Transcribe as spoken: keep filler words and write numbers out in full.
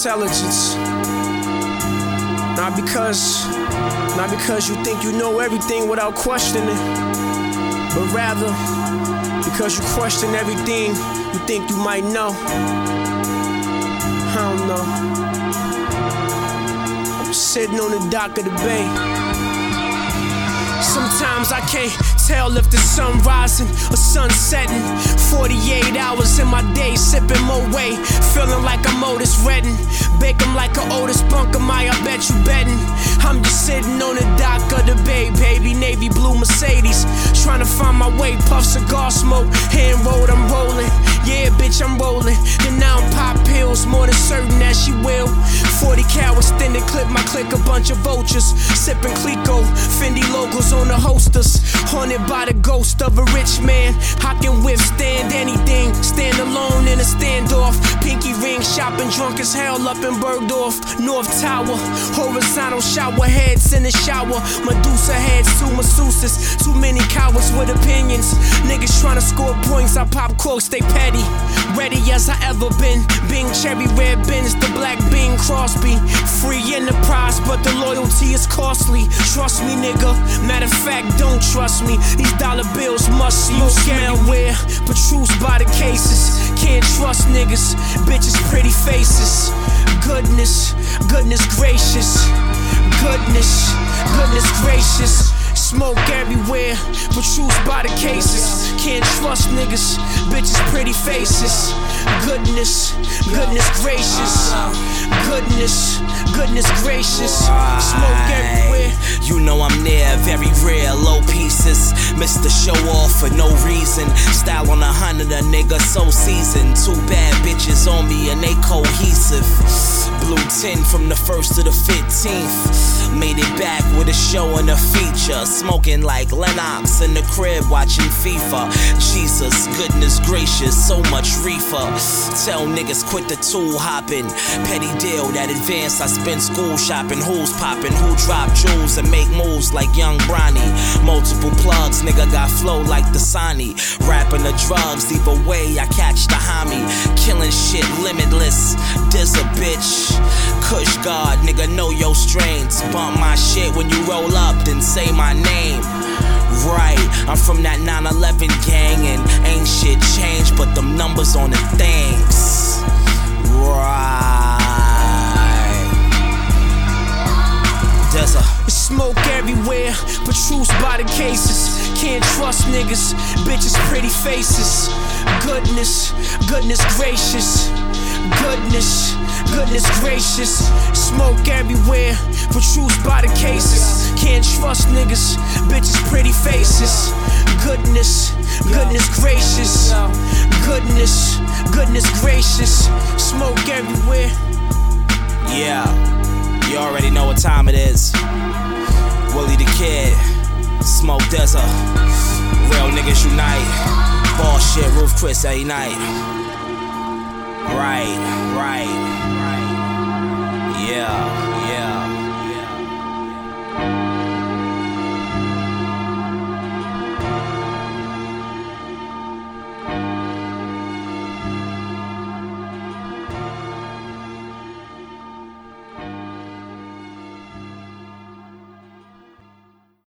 intelligence. Not because, not because you think you know everything without questioning, but rather because you question everything you think you might know. I don't know. I'm sitting on the dock of the bay. Sometimes I can't tell if the sun rising or sun setting. forty-eight hours in my day, sipping Moet, feeling like I'm Otis Redding. Bake 'em like a Otis Bunker, my I bet you betting. I'm just sitting on the dock of the bay, baby, navy blue Mercedes. Trying to find my way, puff cigar smoke, hand rolled, I'm rolling. Yeah, bitch, I'm rolling. Then now I'm pop pills, more than certain that she will. forty cal extended clip, my click a bunch of vultures. Sipping Clico, Fendi logos on the holsters. Haunted by the ghost of a rich man. I can withstand anything, stand alone in a standoff. Pinky ring, shopping drunk as hell up in Bergdorf. North Tower, horizontal shower heads in the shower. Medusa heads, two masseuses. Too many cowards with opinions. Niggas trying to score points, I pop corks, they petty. Ready as I ever been. Bing cherry red bins, the black Bing Crosby. Free enterprise, but the loyalty is costly. Trust me, nigga. Matter of fact, don't trust me. These dollar bills must smoke everywhere. Protrudes by the cases. Can't trust niggas. Bitches, pretty faces. Goodness, goodness gracious. Goodness, goodness gracious. Smoke everywhere, protrudes by the cases. Can't trust niggas, bitches, pretty faces. Goodness, goodness gracious. Goodness, goodness gracious. Smoke everywhere. You know I'm near, very rare, low pieces. Mister Show Off for no reason. Style on a hundred, a nigga so seasoned. Two bad bitches on me and they cohesive. Blue ten from the first to the fifteenth. Made it back with a show and a feature. Smoking like Lennox in the crib watching FIFA. Jesus, goodness gracious, so much reefer. Tell niggas quit the tool hopping. Petty deal that advanced, I spend school shopping. Who's popping, who drop jewels and make moves like Young Bronny. Multiple plugs, nigga got flow like Dasani. Rapping the drugs, either way I catch the homie. Killing shit limitless, this a bitch. Kush God, nigga know your strains. Bump my shit when you roll up, then say my name. Right, I'm from that nine eleven gang and ain't shit changed but them numbers on the things. Right. There's a smoke everywhere, protrudes by the cases. Can't trust niggas, bitches, pretty faces. Goodness, goodness gracious. Goodness, goodness gracious. Smoke everywhere, protrudes by the cases. Can't trust niggas, bitches, pretty faces. Goodness, goodness gracious. Goodness, goodness gracious. Smoke everywhere. Yeah, you already know what time it is. Willie the Kid, Smoke Desert. Real niggas unite. Ball shit, Roof Chris every night. Right, right.